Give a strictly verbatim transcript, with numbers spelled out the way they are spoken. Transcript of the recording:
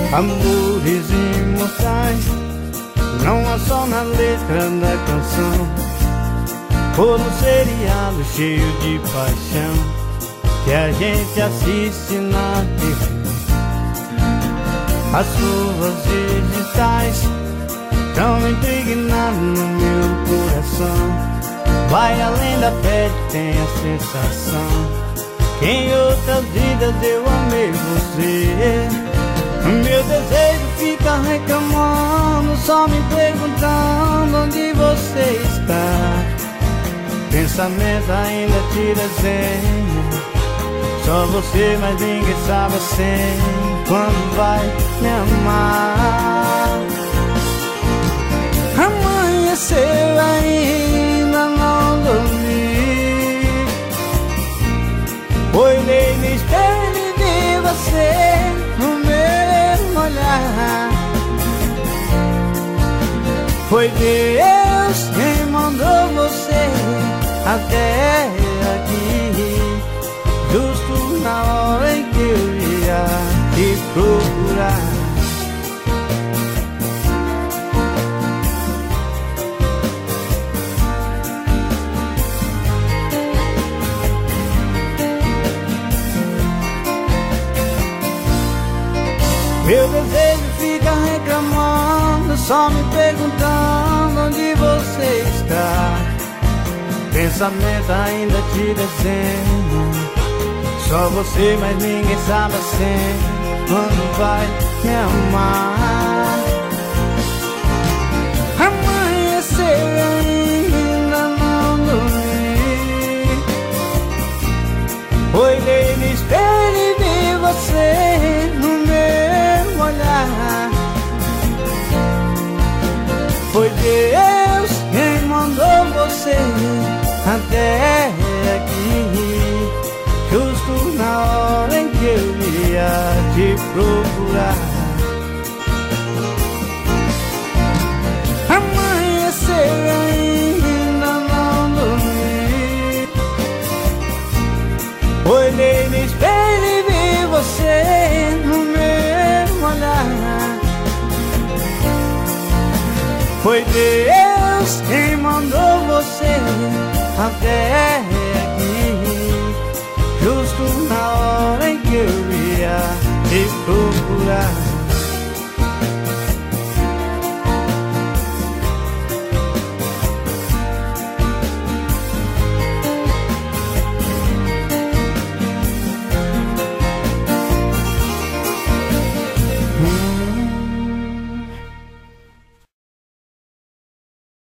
Amores imortais, não há só na letra da canção, ou no seriado cheio de paixão que a gente assiste na T V. As suas digitais estão impregnadas no meu coração. Vai além da pele, tem a sensação que em outras vidas eu amei você. Meu desejo fica reclamando, só me perguntando onde você está. Pensamento ainda te desenha, só você, mas ninguém sabe assim quando vai me amar. Amanheceu ainda não dormi, olhei no espelho e vi você no meu olhar. Foi Deus quem mandou você até aqui, justo na hora em que eu ia te procurar. Meu desejo fica reclamando, só me perguntando onde você está. Pensamento ainda te desenha, só você, mas ninguém sabe assim quando vai me amar. Amanheceu ainda não dormi, olhei no espelho e vi você no meu olhar. Foi Deus quem mandou você até aqui, justo na hora em que eu ia te procurar. Amanheceu ainda não dormi, olhei no espelho e vi você no meu olhar. Foi Deus quem mandou você até aqui, justo na hora em que eu ia te procurar.